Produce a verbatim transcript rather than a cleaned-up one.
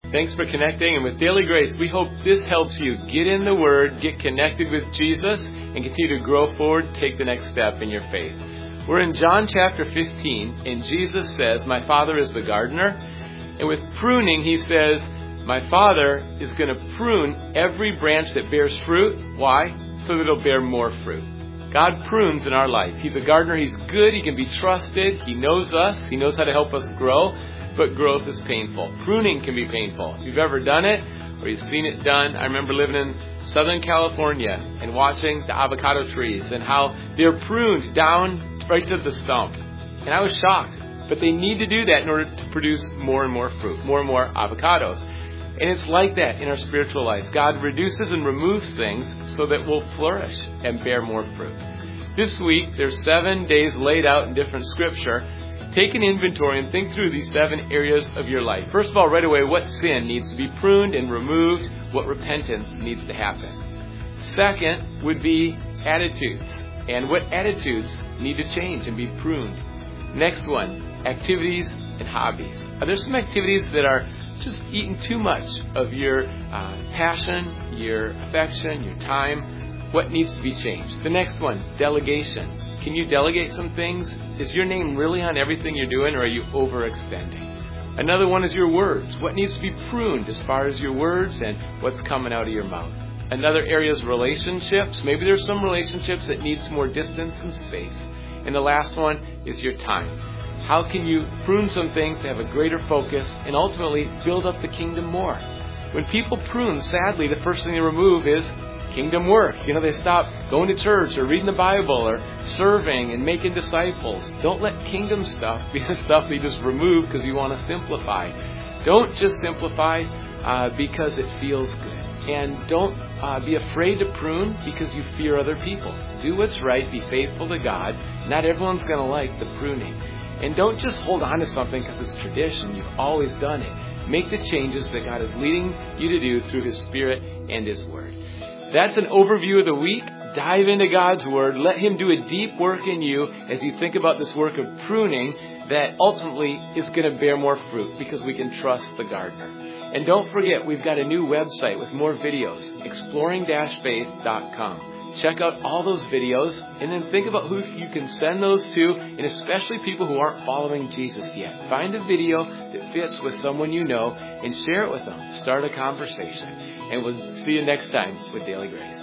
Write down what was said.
Thanks for connecting. And with Daily Grace, we hope this helps you get in the Word, get connected with Jesus, and continue to grow forward, take the next step in your faith. We're in John chapter fifteen, and Jesus says, "My Father is the gardener." And with pruning, he says, "My Father is going to prune every branch that bears fruit." Why? So that it'll bear more fruit. God prunes in our life. He's a gardener. He's good. He can be trusted. He knows us. He knows how to help us grow. But growth is painful. Pruning can be painful. If you've ever done it or you've seen it done, I remember living in Southern California and watching the avocado trees and how they're pruned down right to the stump. And I was shocked. But they need to do that in order to produce more and more fruit, more and more avocados. And it's like that in our spiritual lives. God reduces and removes things so that we'll flourish and bear more fruit. This week, there's seven days laid out in different scripture. Take an inventory and think through these seven areas of your life. First of all, right away, what sin needs to be pruned and removed, what repentance needs to happen. Second would be attitudes, and what attitudes need to change and be pruned. Next one, activities and hobbies. Are there some activities that are just eating too much of your uh, passion, your affection, your time? What needs to be changed? The next one, delegation. Can you delegate some things? Is your name really on everything you're doing, or are you overextending? Another one is your words. What needs to be pruned as far as your words and what's coming out of your mouth? Another area is relationships. Maybe there's some relationships that need some more distance and space. And the last one is your time. How can you prune some things to have a greater focus and ultimately build up the kingdom more? When people prune, sadly, the first thing they remove is kingdom work. You know, they stop going to church or reading the Bible or serving and making disciples. Don't let kingdom stuff be the stuff they just remove because you want to simplify. Don't just simplify uh, because it feels good. And don't uh, be afraid to prune because you fear other people. Do what's right. Be faithful to God. Not everyone's going to like the pruning. And don't just hold on to something because it's tradition. You've always done it. Make the changes that God is leading you to do through His Spirit and His Word. That's an overview of the week. Dive into God's Word. Let Him do a deep work in you as you think about this work of pruning that ultimately is going to bear more fruit because we can trust the gardener. And don't forget, we've got a new website with more videos, exploring dash faith dot com. Check out all those videos and then think about who you can send those to, and especially people who aren't following Jesus yet. Find a video that fits with someone you know and share it with them. Start a conversation. And we'll see you next time with Daily Grace.